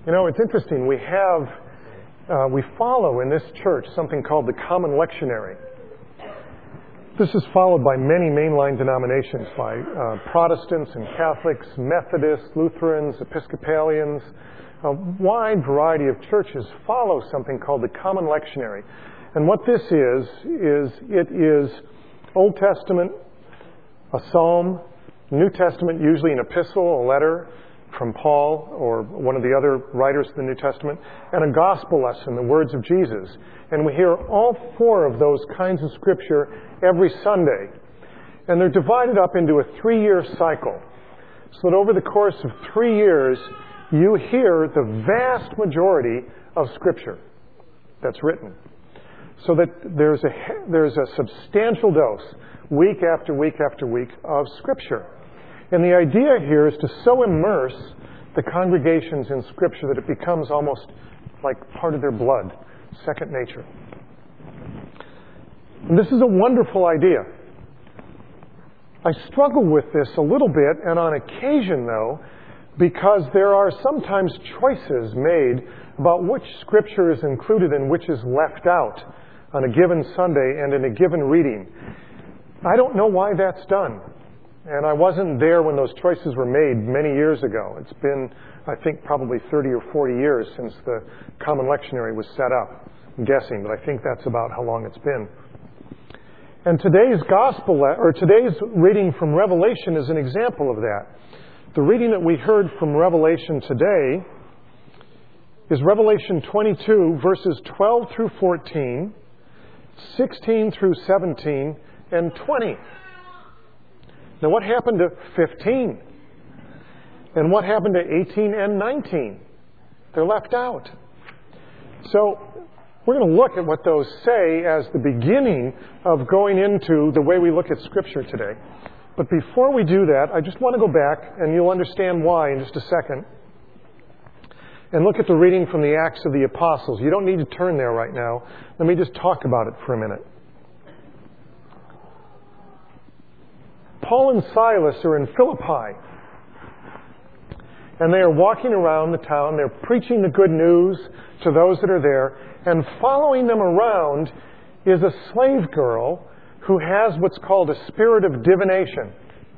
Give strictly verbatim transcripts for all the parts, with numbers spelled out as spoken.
You know, it's interesting. We have, uh, we follow in this church something called the Common Lectionary. This is followed by many mainline denominations, by uh, Protestants and Catholics, Methodists, Lutherans, Episcopalians. A wide variety of churches follow something called the Common Lectionary. And what this is, is it is Old Testament, a psalm, New Testament, usually an epistle, a letter from Paul or one of the other writers of the New Testament, and a gospel lesson, the words of Jesus. And we hear all four of those kinds of scripture every Sunday. And they're divided up into a three-year cycle, so that over the course of three years, you hear the vast majority of scripture that's written. So that there's a, there's a substantial dose, week after week after week, of scripture. And the idea here is to so immerse the congregations in Scripture that it becomes almost like part of their blood, second nature. And this is a wonderful idea. I struggle with this a little bit, and on occasion, though, because there are sometimes choices made about which Scripture is included and which is left out on a given Sunday and in a given reading. I don't know why that's done. And I wasn't there when those choices were made many years ago. It's been, I think, probably thirty or forty years since the Common Lectionary was set up. I'm guessing, but I think that's about how long it's been. And today's gospel, or today's reading from Revelation is an example of that. The reading that we heard from Revelation today is Revelation twenty-two, verses twelve through fourteen, sixteen through seventeen, and twenty. Now, what happened to fifteen? And what happened to eighteen and nineteen? They're left out. So, we're going to look at what those say as the beginning of going into the way we look at Scripture today. But before we do that, I just want to go back, and you'll understand why in just a second, and look at the reading from the Acts of the Apostles. You don't need to turn there right now. Let me just talk about it for a minute. Paul and Silas are in Philippi, and they are walking around the town. They're preaching the good news to those that are there, and following them around is a slave girl who has what's called a spirit of divination.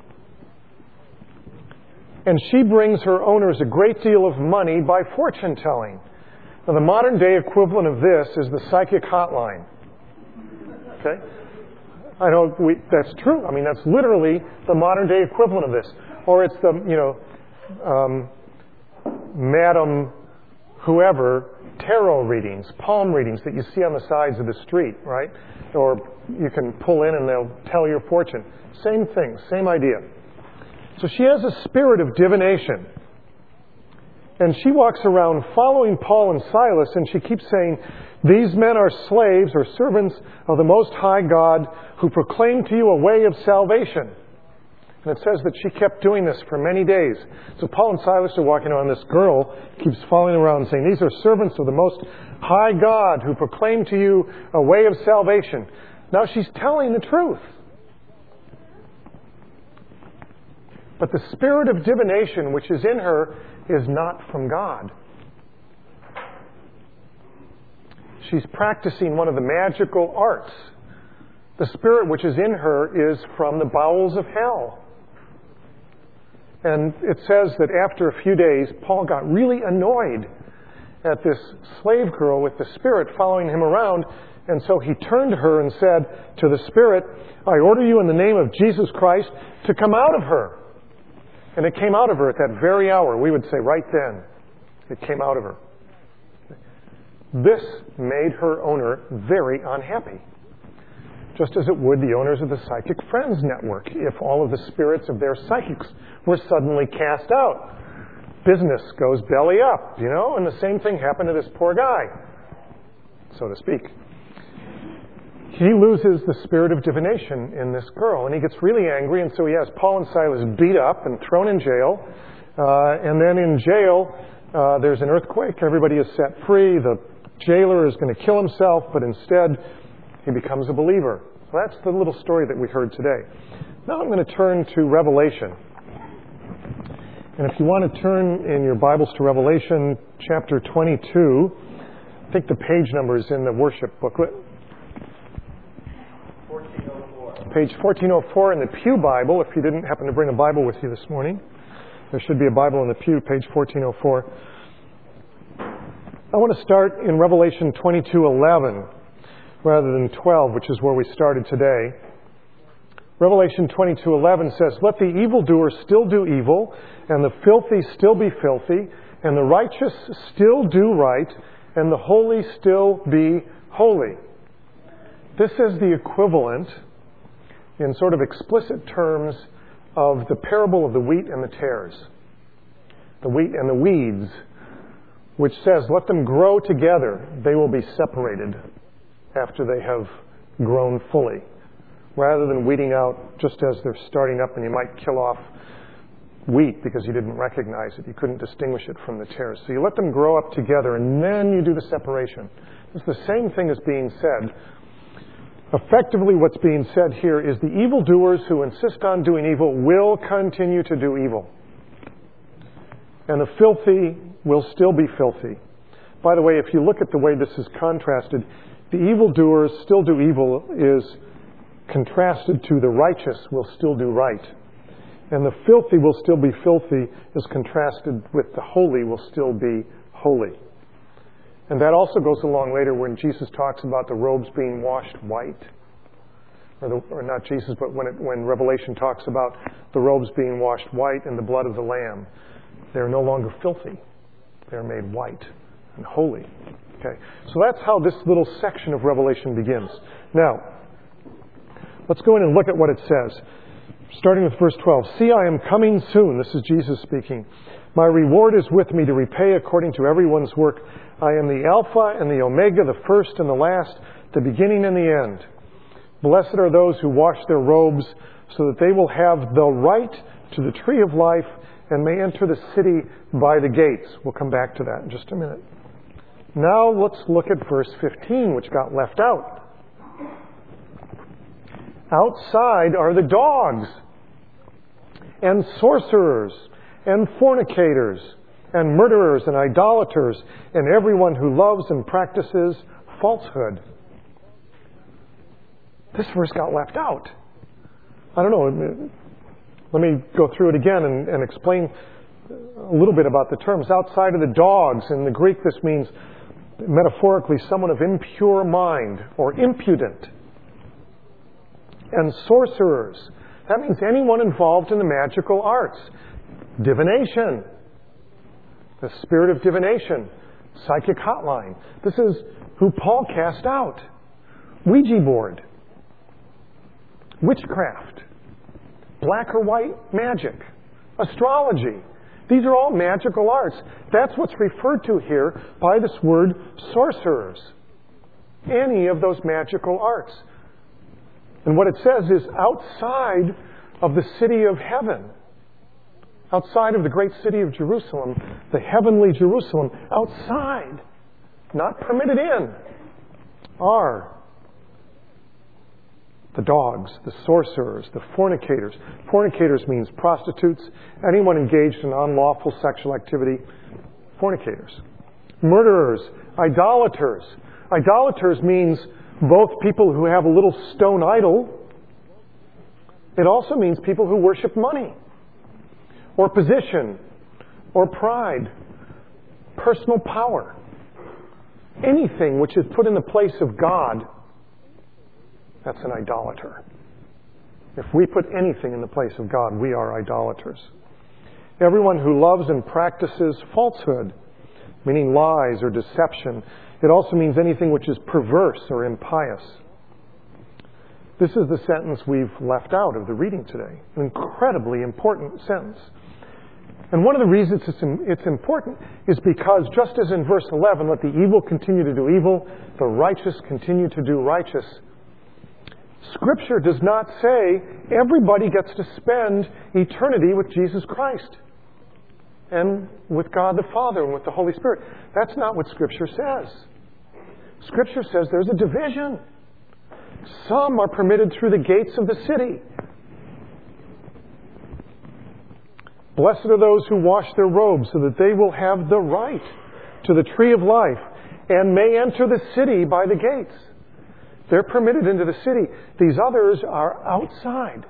And she brings her owners a great deal of money by fortune telling. Now, the modern day equivalent of this is the psychic hotline. Okay? I know we, that's true. I mean, that's literally the modern day equivalent of this. Or it's the, you know, um, Madam whoever tarot readings, palm readings that you see on the sides of the street, right? Or you can pull in and they'll tell your fortune. Same thing, same idea. So she has a spirit of divination. And she walks around following Paul and Silas, and she keeps saying, "These men are slaves or servants of the Most High God who proclaim to you a way of salvation." And it says that she kept doing this for many days. So Paul and Silas are walking around. This girl keeps following around saying, "These are servants of the Most High God who proclaim to you a way of salvation." Now she's telling the truth. But the spirit of divination which is in her is not from God. She's practicing one of the magical arts. The spirit which is in her is from the bowels of hell. And it says that after a few days, Paul got really annoyed at this slave girl with the spirit following him around. And so he turned to her and said to the spirit, "I order you in the name of Jesus Christ to come out of her." And it came out of her at that very hour. We would say right then, it came out of her. This made her owner very unhappy. Just as it would the owners of the Psychic Friends Network if all of the spirits of their psychics were suddenly cast out. Business goes belly up, you know, and the same thing happened to this poor guy, so to speak. He loses the spirit of divination in this girl, and he gets really angry, and so he has Paul and Silas beat up and thrown in jail. Uh, and then in jail, uh, there's an earthquake. Everybody is set free. The jailer is going to kill himself, but instead he becomes a believer. So that's the little story that we heard today. Now I'm going to turn to Revelation. And if you want to turn in your Bibles to Revelation chapter twenty-two, I think the page number is in the worship booklet. fourteen oh four. Page fourteen oh four in the Pew Bible, if you didn't happen to bring a Bible with you this morning. There should be a Bible in the pew, page fourteen oh four. I want to start in Revelation twenty-two eleven rather than twelve, which is where we started today. Revelation twenty-two eleven says, "Let the evildoer still do evil, and the filthy still be filthy, and the righteous still do right, and the holy still be holy." This is the equivalent, in sort of explicit terms, of the parable of the wheat and the tares. The wheat and the weeds, which says, let them grow together. They will be separated after they have grown fully, rather than weeding out just as they're starting up, and you might kill off wheat because you didn't recognize it. You couldn't distinguish it from the tares. So you let them grow up together, and then you do the separation. It's the same thing as being said. Effectively, what's being said here is the evildoers who insist on doing evil will continue to do evil. And the filthy will still be filthy. By the way, if you look at the way this is contrasted, the evildoers still do evil is contrasted to the righteous will still do right. And the filthy will still be filthy is contrasted with the holy will still be holy. And that also goes along later when Jesus talks about the robes being washed white. Or, the, or not Jesus, but when, it, when Revelation talks about the robes being washed white in the blood of the Lamb. They're no longer filthy. They're made white and holy. Okay, so that's how this little section of Revelation begins. Now, let's go in and look at what it says. Starting with verse twelve. "See, I am coming soon." This is Jesus speaking. "My reward is with me to repay according to everyone's work. I am the Alpha and the Omega, the first and the last, the beginning and the end. Blessed are those who wash their robes, so that they will have the right to the tree of life and may enter the city by the gates." We'll come back to that in just a minute. Now let's look at verse fifteen, which got left out. "Outside are the dogs, and sorcerers, and fornicators, and murderers, and idolaters, and everyone who loves and practices falsehood." This verse got left out. I don't know. Let me go through it again and, and explain a little bit about the terms. Outside of the dogs, in the Greek this means metaphorically someone of impure mind or impudent. And sorcerers, that means anyone involved in the magical arts. Divination, the spirit of divination, psychic hotline. This is who Paul cast out. Ouija board, witchcraft, black or white magic, astrology. These are all magical arts. That's what's referred to here by this word sorcerers. Any of those magical arts. And what it says is outside of the city of heaven, outside of the great city of Jerusalem, the heavenly Jerusalem, outside, not permitted in, are the dogs, the sorcerers, the fornicators. Fornicators means prostitutes, anyone engaged in unlawful sexual activity, fornicators. Murderers, idolaters. Idolaters means both people who have a little stone idol. It also means people who worship money, or position, or pride, personal power. Anything which is put in the place of God, that's an idolater. If we put anything in the place of God, we are idolaters. Everyone who loves and practices falsehood, meaning lies or deception. It also means anything which is perverse or impious. This is the sentence we've left out of the reading today. An incredibly important sentence. And one of the reasons it's important is because just as in verse eleven, let the evil continue to do evil, the righteous continue to do righteous. Scripture does not say everybody gets to spend eternity with Jesus Christ and with God the Father and with the Holy Spirit. That's not what Scripture says. Scripture says there's a division. Some are permitted through the gates of the city. Blessed are those who wash their robes so that they will have the right to the tree of life and may enter the city by the gates. They're permitted into the city. These others are outside.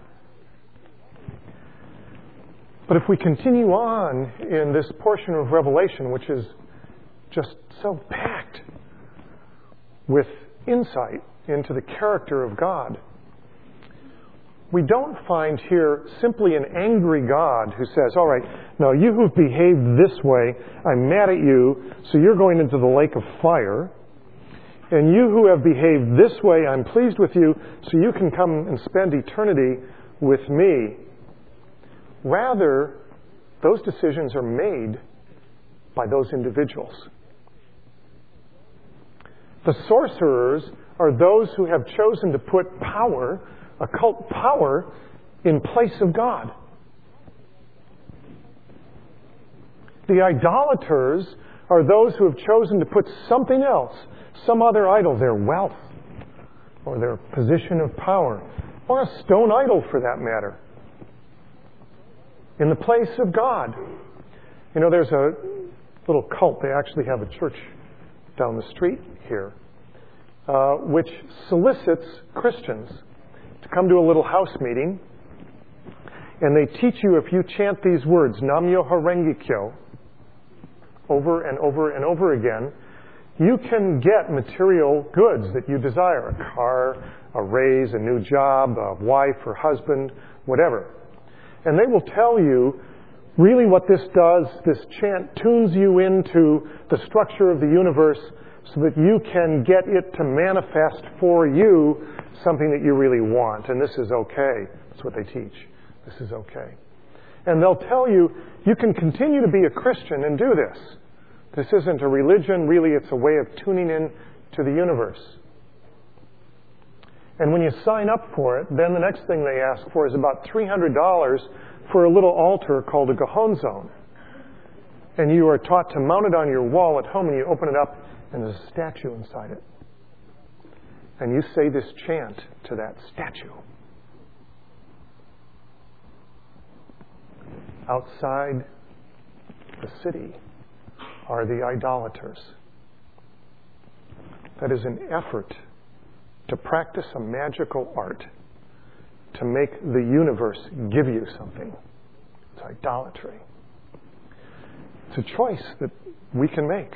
But if we continue on in this portion of Revelation, which is just so packed with insight into the character of God, we don't find here simply an angry God who says, all right, now you who've behaved this way, I'm mad at you, so you're going into the lake of fire. And you who have behaved this way, I'm pleased with you, so you can come and spend eternity with me. Rather, those decisions are made by those individuals. The sorcerers are those who have chosen to put power, occult power, in place of God. The idolaters are those who have chosen to put something else, some other idol, their wealth, or their position of power, or a stone idol for that matter, in the place of God. You know, there's a little cult. They actually have a church down the street here, uh, which solicits Christians to come to a little house meeting, and they teach you, if you chant these words, Nam-myoho Renge-kyo, over and over and over again, you can get material goods that you desire, a car, a raise, a new job, a wife or husband, whatever. And they will tell you, really what this does, this chant tunes you into the structure of the universe so that you can get it to manifest for you something that you really want. And this is okay. That's what they teach. This is okay. And they'll tell you, you can continue to be a Christian and do this. This isn't a religion, really it's a way of tuning in to the universe. And when you sign up for it, then the next thing they ask for is about three hundred dollars for a little altar called a Gohonzon. And you are taught to mount it on your wall at home, and you open it up and there's a statue inside it. And you say this chant to that statue. Outside the city are the idolaters. That is an effort to practice a magical art to make the universe give you something. It's idolatry. It's a choice that we can make.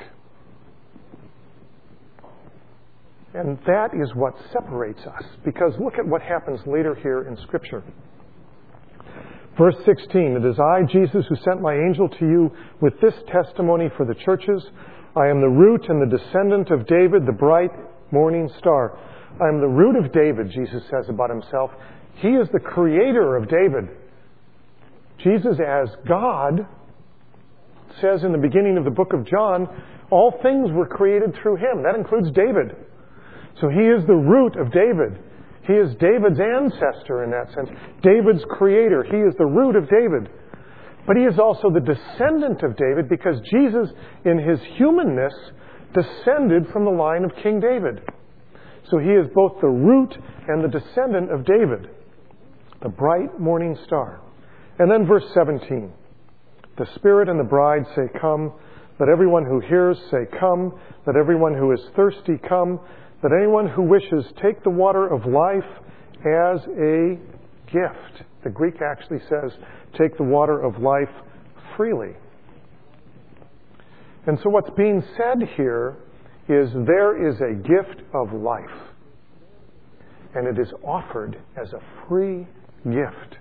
And that is what separates us. Because look at what happens later here in Scripture. Verse sixteen, it is I, Jesus, who sent my angel to you with this testimony for the churches. I am the root and the descendant of David, the bright morning star. I am the root of David, Jesus says about himself. He is the creator of David. Jesus, as God, says in the beginning of the book of John, all things were created through him. That includes David. So he is the root of David. He is David's ancestor in that sense. David's creator. He is the root of David. But he is also the descendant of David because Jesus, in his humanness, descended from the line of King David. So he is both the root and the descendant of David, the bright morning star. And then verse seventeen. The Spirit and the bride say, come. Let everyone who hears say, come. Let everyone who is thirsty come. Let anyone who wishes take the water of life as a gift. The Greek actually says, take the water of life freely. And so what's being said here is there is a gift of life. And it is offered as a free gift.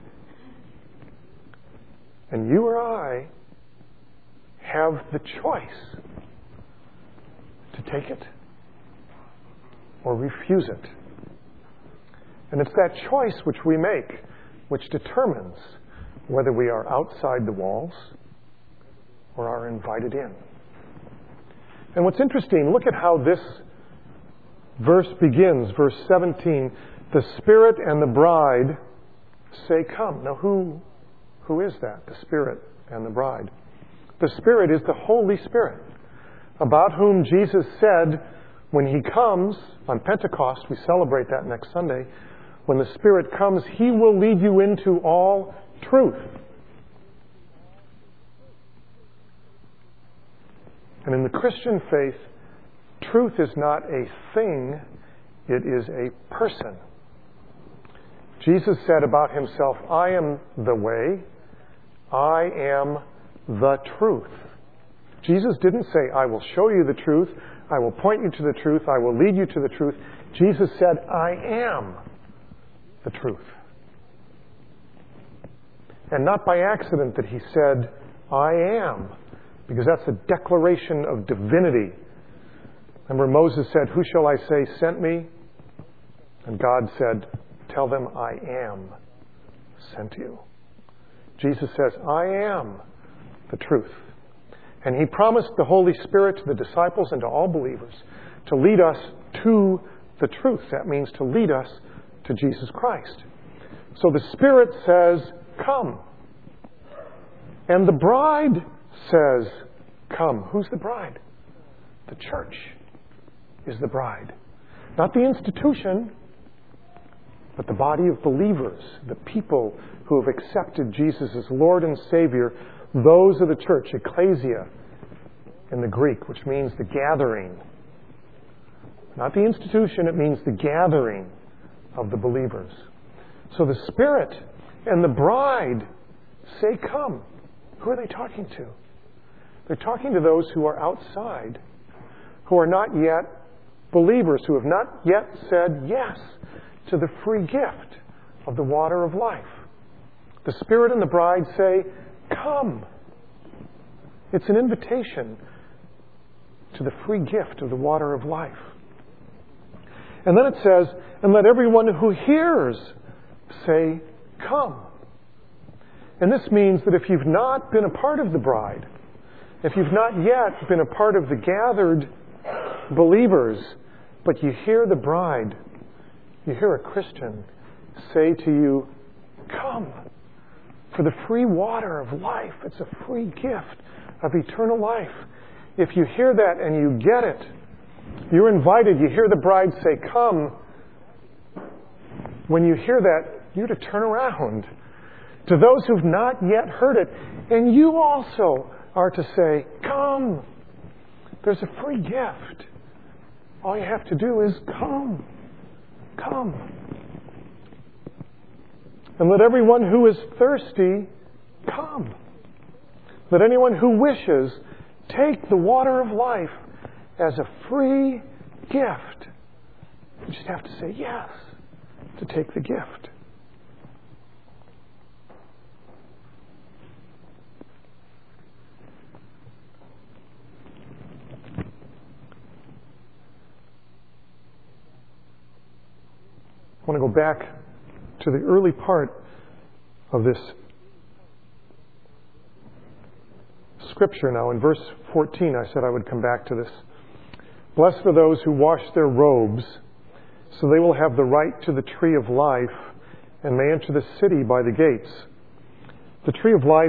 And you or I have the choice to take it or refuse it. And it's that choice which we make which determines whether we are outside the walls or are invited in. And what's interesting, look at how this verse begins, verse seventeen. The Spirit and the bride say, come. Now who, who is that? The Spirit and the bride. The Spirit is the Holy Spirit, about whom Jesus said, when He comes, on Pentecost, we celebrate that next Sunday, when the Spirit comes, He will lead you into all truth. And in the Christian faith, truth is not a thing, it is a person. Jesus said about himself, I am the way, I am the truth. Jesus didn't say, I will show you the truth, I will point you to the truth, I will lead you to the truth. Jesus said, I am the truth. And not by accident that he said, I am, because that's a declaration of divinity. Remember Moses said, who shall I say sent me? And God said, tell them I am sent you. Jesus says, I am the truth. And he promised the Holy Spirit to the disciples and to all believers to lead us to the truth. That means to lead us to Jesus Christ. So the Spirit says, come. And the bride says, come. Who's the bride? The church is the bride. Not the institution, but the body of believers, the people who have accepted Jesus as Lord and Savior. Those are the church, ecclesia in the Greek, which means the gathering. Not the institution, it means the gathering of the believers. So the Spirit and the bride say, come. Who are they talking to? They're talking to those who are outside, who are not yet believers, who have not yet said yes to the free gift of the water of life. The Spirit and the bride say, come. It's an invitation to the free gift of the water of life. And then it says, and let everyone who hears say, come. And this means that if you've not been a part of the bride, if you've not yet been a part of the gathered believers, but you hear the bride, you hear a Christian say to you, come for the free water of life. It's a free gift of eternal life. If you hear that and you get it, you're invited. You hear the bride say, come. When you hear that, you're to turn around to those who've not yet heard it. And you also are to say, come. There's a free gift. All you have to do is come. Come. And let everyone who is thirsty come. Let anyone who wishes take the water of life as a free gift. You just have to say yes to take the gift. I want to go back to the early part of this scripture now. In verse fourteen, I said I would come back to this. Blessed are those who wash their robes, so they will have the right to the tree of life and may enter the city by the gates. The tree of life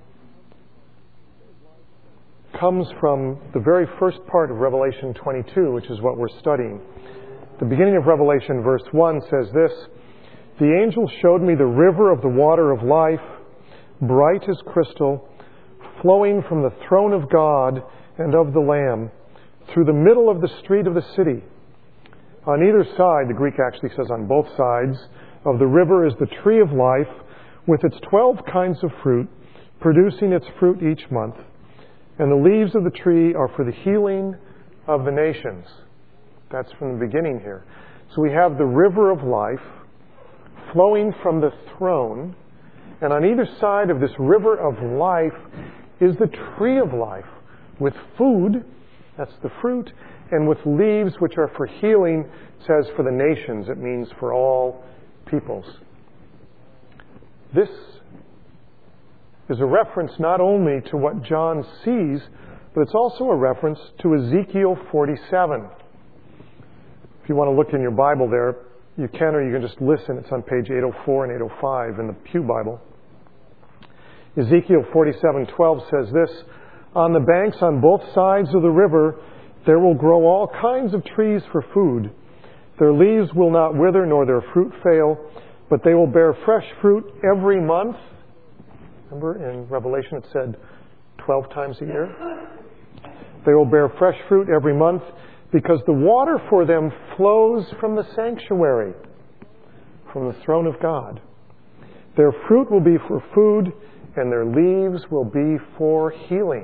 comes from the very first part of Revelation twenty-two, which is what we're studying. The beginning of Revelation, verse one, says this, the angel showed me the river of the water of life, bright as crystal, flowing from the throne of God and of the Lamb, through the middle of the street of the city. On either side, the Greek actually says on both sides, of the river is the tree of life, with its twelve kinds of fruit, producing its fruit each month. And the leaves of the tree are for the healing of the nations. That's from the beginning here. So we have the river of life flowing from the throne. And on either side of this river of life is the tree of life with food, that's the fruit, and with leaves which are for healing. It says for the nations. It means for all peoples. This is a reference not only to what John sees, but it's also a reference to Ezekiel forty-seven. If you want to look in your Bible there, you can, or you can just listen. It's on page eight oh four and eight oh five in the Pew Bible. Ezekiel forty-seven twelve says this, on the banks on both sides of the river there will grow all kinds of trees for food. Their leaves will not wither, nor their fruit fail, but they will bear fresh fruit every month. Remember in Revelation it said twelve times a year? They will bear fresh fruit every month because the water for them flows from the sanctuary, from the throne of God. Their fruit will be for food, and their leaves will be for healing.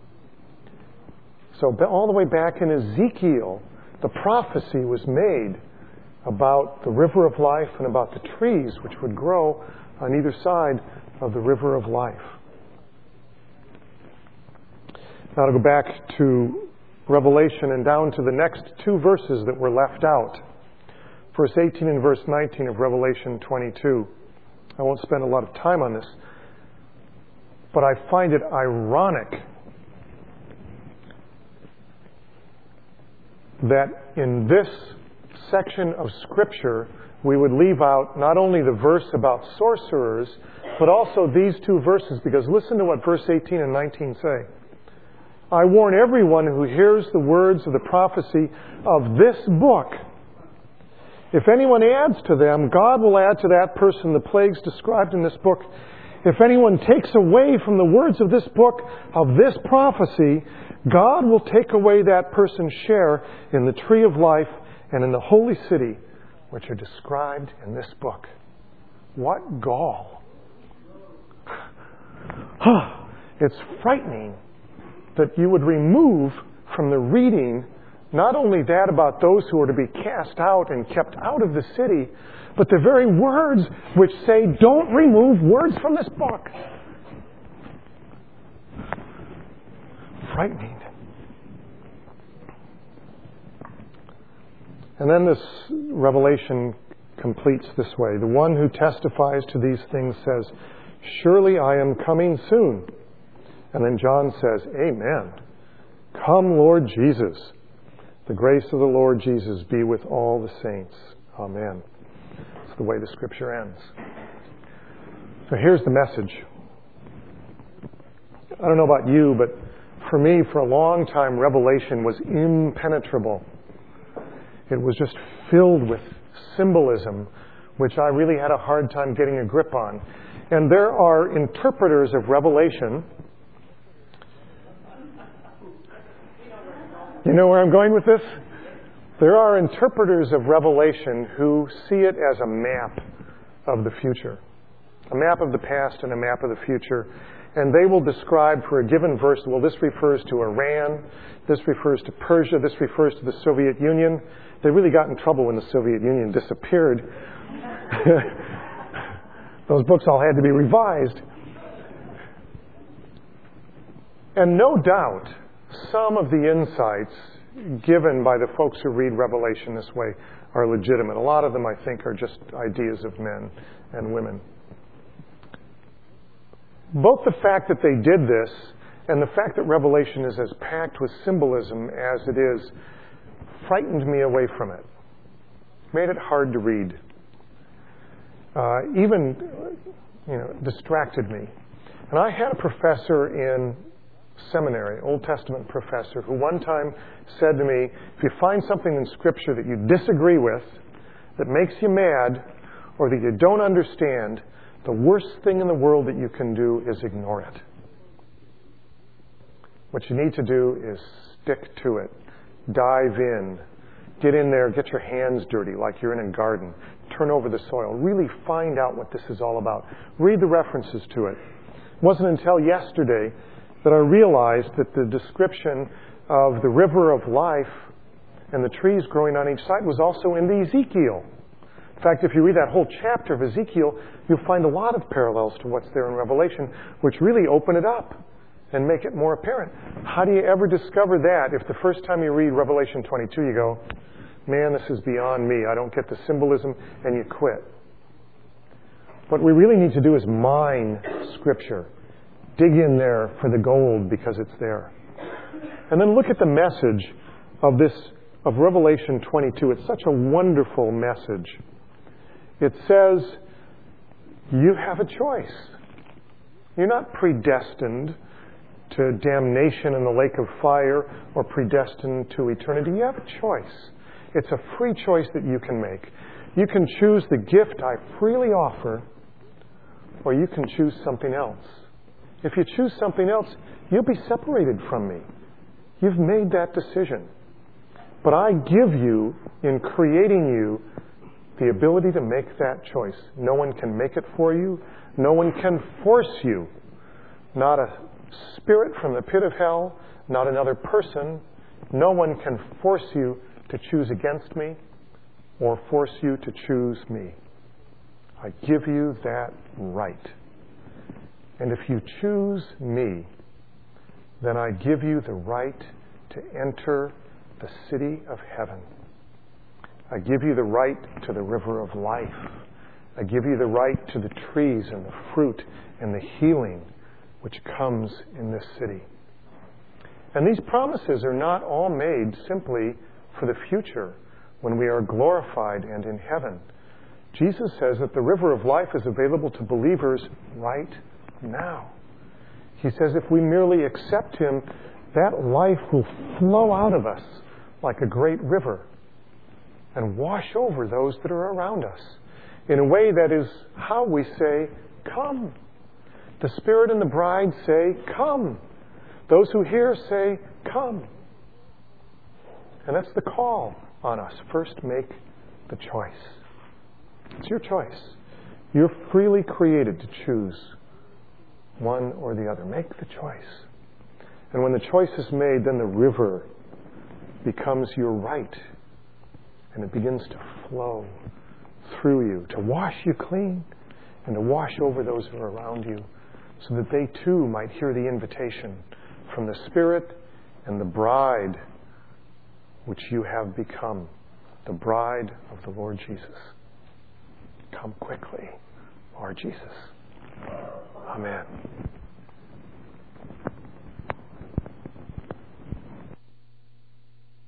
So all the way back in Ezekiel, the prophecy was made about the river of life and about the trees which would grow on either side of the river of life. Now to go back to Revelation and down to the next two verses that were left out. Verse eighteen and verse nineteen of Revelation twenty-two. I won't spend a lot of time on this, but I find it ironic that in this section of Scripture we would leave out not only the verse about sorcerers, but also these two verses, because listen to what verse eighteen and nineteen say. I warn everyone who hears the words of the prophecy of this book. If anyone adds to them, God will add to that person the plagues described in this book. If anyone takes away from the words of this book, of this prophecy, God will take away that person's share in the tree of life and in the holy city, which are described in this book. What gall! It's frightening that you would remove from the reading not only that about those who are to be cast out and kept out of the city, but the very words which say, don't remove words from this book. Frightening. And then this revelation completes this way. The one who testifies to these things says, surely I am coming soon. And then John says, amen. Come, Lord Jesus. The grace of the Lord Jesus be with all the saints. Amen. That's the way the Scripture ends. So here's the message. I don't know about you, but for me, for a long time, Revelation was impenetrable. It was just filled with symbolism, which I really had a hard time getting a grip on. And there are interpreters of Revelation. You know where I'm going with this? There are interpreters of Revelation who see it as a map of the future. A map of the past and a map of the future. And they will describe for a given verse, well, this refers to Iran, this refers to Persia, this refers to the Soviet Union. They really got in trouble when the Soviet Union disappeared. Those books all had to be revised. And no doubt, some of the insights given by the folks who read Revelation this way are legitimate. A lot of them, I think, are just ideas of men and women. Both the fact that they did this and the fact that Revelation is as packed with symbolism as it is frightened me away from it. Made it hard to read. Uh, even, you know, distracted me. And I had a professor in seminary, Old Testament professor, who one time said to me, if you find something in Scripture that you disagree with, that makes you mad, or that you don't understand, the worst thing in the world that you can do is ignore it. What you need to do is stick to it. Dive in. Get in there, get your hands dirty like you're in a garden. Turn over the soil. Really find out what this is all about. Read the references to it. It wasn't until yesterday that I realized that the description of the river of life and the trees growing on each side was also in the Ezekiel. In fact, if you read that whole chapter of Ezekiel, you'll find a lot of parallels to what's there in Revelation, which really open it up and make it more apparent. How do you ever discover that if the first time you read Revelation twenty-two you go, man, this is beyond me, I don't get the symbolism, and you quit? What we really need to do is mine Scripture. Dig in there for the gold because it's there. And then look at the message of this, of Revelation twenty-two. It's such a wonderful message. It says, you have a choice. You're not predestined to damnation in the lake of fire or predestined to eternity. You have a choice. It's a free choice that you can make. You can choose the gift I freely offer, or you can choose something else. If you choose something else, you'll be separated from me. You've made that decision. But I give you, in creating you, the ability to make that choice. No one can make it for you. No one can force you. Not a spirit from the pit of hell, not another person. No one can force you to choose against me or force you to choose me. I give you that right. And if you choose me, then I give you the right to enter the city of heaven. I give you the right to the river of life. I give you the right to the trees and the fruit and the healing which comes in this city. And these promises are not all made simply for the future when we are glorified and in heaven. Jesus says that the river of life is available to believers right now. He says if we merely accept Him, that life will flow out of us like a great river and wash over those that are around us in a way that is how we say, come. The Spirit and the bride say, come. Those who hear say, come. And that's the call on us. First, make the choice. It's your choice. You're freely created to choose one or the other. Make the choice. And when the choice is made, then the river becomes your right. And it begins to flow through you, to wash you clean and to wash over those who are around you so that they too might hear the invitation from the Spirit and the bride which you have become, the bride of the Lord Jesus. Come quickly, Lord Jesus. Amen.